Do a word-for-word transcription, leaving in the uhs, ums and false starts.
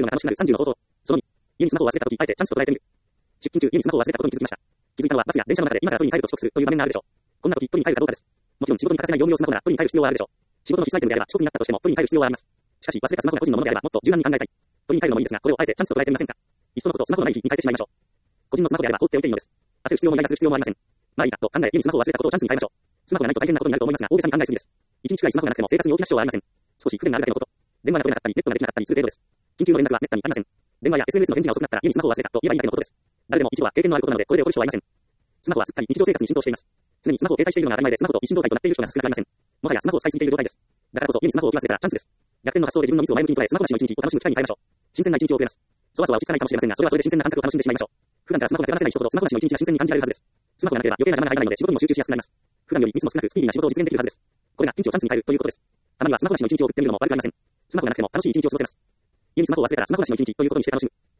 るのが楽しくなるさんじゅうの方法。そのに、家にスマホを忘れたとき、あえてチャンスと捉えてみる。出勤中、家にスマホを忘れたことに気づきました。気づいたのはバスや電車の中で今から取りに帰ると遅刻するという場面があるでしょう。こんな時取りに帰るかどうかです。もちろん仕事に欠かせない業務用スマホなら取りに帰る必要はあるでしょう。仕事の必須アイテムであれば遅刻になったとしても取りに帰る必要はあります。しかし忘れたスマホが個人のものであればもっと柔軟に考えたい。取りに帰るのもいいですが、これをあえてチャンスと捉えてみませんか。いっそのことスマホのない日に変えてしまいましょう。個人のスマホであれば放っておいていいのです。焦る必要もイライラする必要もありません。まあいいかと考え、家にスマホを忘れたことをチャンスに変えましょう。スマホがないと大変なことになると思いますが、大げさに考えすぎです。一日くらいスマホがなくても生活に大きな支障はありません。少し不便なあるだけのこと。電話が取れなかったり、ネットができなかったりする程度です。緊急の連絡は滅多にありません。電話や エスエヌエス の返事が遅くなったら家にスマホを忘れたと言えばいいだけのことです。誰でも一度は経験のあることなので、これで起こる人はいません。スマホはすっかり日常生活に浸透しています。常にスマホを携帯しているのが当たり前で、スマホと一心同体となっている人が少なくありません。もはやスマホを使いすぎている状態です。だからこそ家にスマホを置き忘れたらチャンスです。逆転の発想で自分のミスを前向きに捉え、スマホなしの一日を楽しむ機会に変えましょう。新鮮な一日を送れます。そわそわ落ち着かないかもしれませんが、それはそれで新鮮な感覚を楽しんでしまいましょう。普段からスマホが手放せない人ほどスマホなしの一日が新鮮に感じられるはずです。スマホがなければ余計な頭が入らないので仕事にも集中しやすくなります。普段よりミスも少なくスピーディーな仕事を実現できるはずです。これがピンチをチャンスに変えるということです。たまにはスマホなしの一日を送ってみるのも悪くありません。スマホがなくても楽しい一日を過ごせます。家にスマホを忘れたらスマホなしの一日ということにして楽しむ。